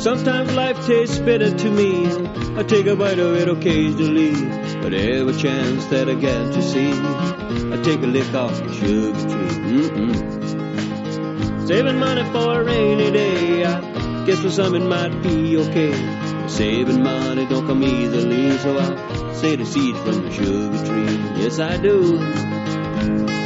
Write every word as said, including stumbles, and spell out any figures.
Sometimes life tastes bitter to me. I take a bite of it occasionally, but every chance that I get to see, I take a lick off the sugar tree. Mm-mm. Saving money for a rainy day, I guess for some it might be okay. Saving money don't come easily, so I save the seeds from the sugar tree. Yes, I do.